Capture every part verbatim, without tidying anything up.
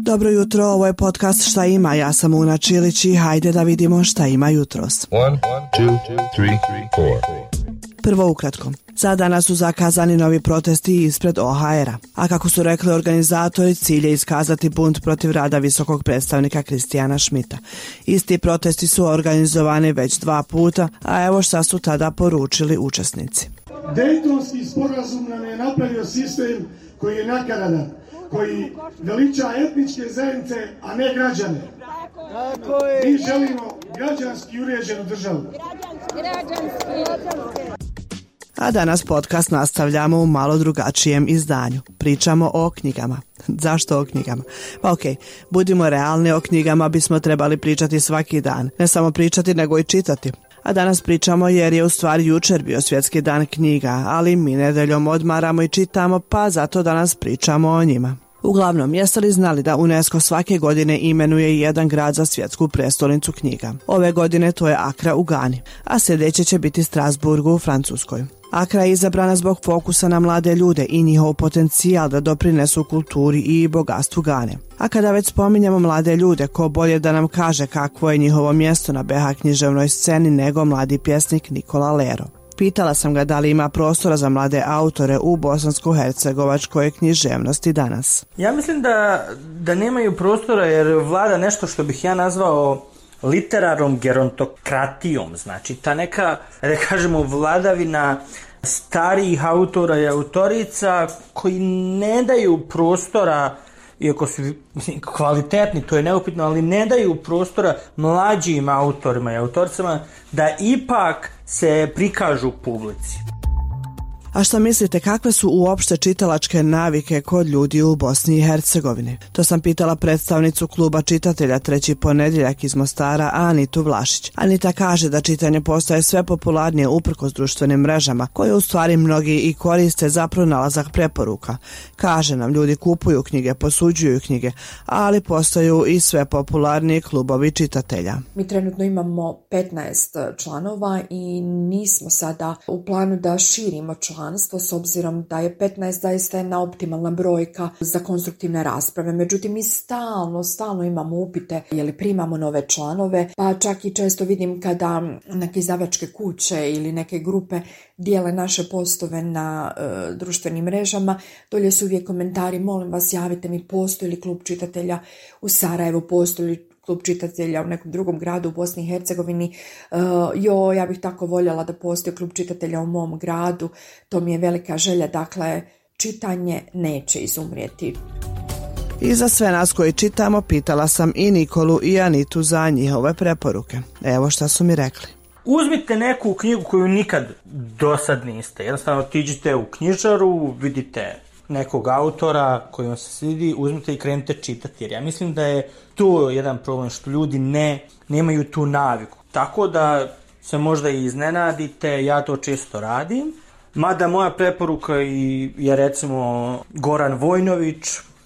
Dobro jutro, ovo je podcast Šta ima, ja sam Una Čilić i hajde da vidimo šta ima jutros. One, two, three, four. Prvo ukratko. Za danas su zakazani novi protesti ispred O H R-a. A kako su rekli organizatori, cilj je iskazati bunt protiv rada visokog predstavnika Kristijana Schmidta. Isti protesti su organizovani već dva puta, a evo šta su tada poručili učesnici. Dejtonski sporazum nam je napravio sistem koji je nakaradan, koji veliča etničke zajednice, a ne građane. Mi želimo građanski uređenu državu. A danas podcast nastavljamo u malo drugačijem izdanju. Pričamo o knjigama. Zašto o knjigama? Pa okej, budimo realni, o knjigama bismo trebali pričati svaki dan. Ne samo pričati, nego i čitati. A danas pričamo jer je u stvari jučer bio svjetski dan knjiga, ali mi nedeljom odmaramo i čitamo, pa zato danas pričamo o njima. Uglavnom, jeste li znali da UNESCO svake godine imenuje jedan grad za svjetsku prestolnicu knjiga? Ove godine to je Akra u Gani, a sljedeće će biti Strasburgu u Francuskoj. Akra je izabrana zbog fokusa na mlade ljude i njihov potencijal da doprinesu kulturi i bogatstvu Gane. A kada već spominjamo mlade ljude, ko bolje da nam kaže kakvo je njihovo mjesto na be ha književnoj sceni nego mladi pjesnik Nikola Lero. Pitala sam ga da li ima prostora za mlade autore u bosansko-hercegovačkoj književnosti danas. Ja mislim da, da nemaju prostora jer vlada nešto što bih ja nazvao literarnom gerontokratijom. Znači ta neka, da kažemo, vladavina starijih autora i autorica koji ne daju prostora, iako su kvalitetni, to je neupitno, ali ne daju prostora mlađim autorima i autoricama da ipak se prikažu publici. A što mislite, kakve su uopšte čitalačke navike kod ljudi u Bosni i Hercegovini? To sam pitala predstavnicu kluba čitatelja Treći ponedjeljak iz Mostara, Anitu Vlašić. Anita kaže da čitanje postaje sve popularnije uprkos društvenim mrežama, koje u stvari mnogi i koriste za pronalazak preporuka. Kaže nam, ljudi kupuju knjige, posuđuju knjige, ali postaju i sve popularniji klubovi čitatelja. Mi trenutno imamo petnaest članova i nismo sada u planu da širimo članstvo s obzirom da je petnaest zaista jedna optimalna brojka za konstruktivne rasprave. Međutim, mi stalno, stalno imamo upite ili primamo nove članove, pa čak i često vidim kada neke izdavačke kuće ili neke grupe dijele naše postove na e, društvenim mrežama, dolje su uvijek komentari, molim vas javite mi postoji li klub čitatelja u Sarajevu, postoji li klub čitatelja u nekom drugom gradu u Bosni i Hercegovini. Uh, jo, ja bih tako voljela da postoji klub čitatelja u mom gradu. To mi je velika želja. Dakle, čitanje neće izumrijeti. I za sve nas koji čitamo, pitala sam i Nikolu i Anitu za njihove preporuke. Evo šta su mi rekli. Uzmite neku knjigu koju nikad do sad niste. Jednostavno otiđite u knjižaru, vidite nekog autora koji vam se svidi, uzmite i krenite čitati. Jer ja mislim da je to jedan problem što ljudi ne, nemaju tu naviku. Tako da se možda i iznenadite, ja to često radim. Mada moja preporuka je recimo Goran Vojnović,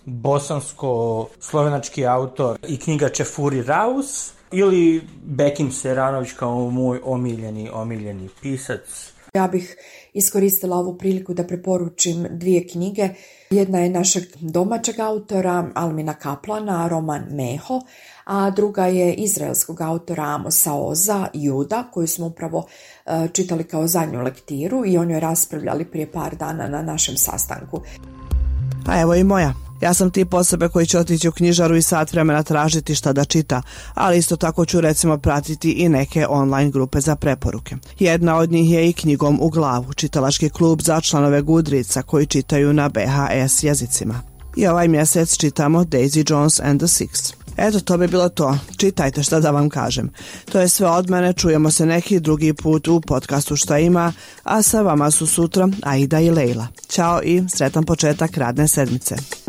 bosansko-slovenački autor i knjiga Čefuri Raus, ili Bekim Seranović kao moj omiljeni, omiljeni pisac. Ja bih iskoristila ovu priliku da preporučim dvije knjige. Jedna je našeg domaćeg autora Almina Kaplana, roman Meho, a druga je izraelskog autora Amosa Oza, Juda, koju smo upravo uh, čitali kao zadnju lektiru i o njoj raspravljali prije par dana na našem sastanku. A evo i moja. Ja sam tip osobe koji će otići u knjižaru i sat vremena tražiti šta da čita, ali isto tako ću recimo pratiti i neke online grupe za preporuke. Jedna od njih je i Knjigom u glavu, čitalački klub za članove Goodreadsa koji čitaju na be ha es jezicima. I ovaj mjesec čitamo Daisy Jones and the Six. Eto, to bi bilo to. Čitajte, šta da vam kažem. To je sve od mene, čujemo se neki drugi put u podcastu Šta ima, a sa vama su sutra Aida i Lejla. Ćao i sretan početak radne sedmice.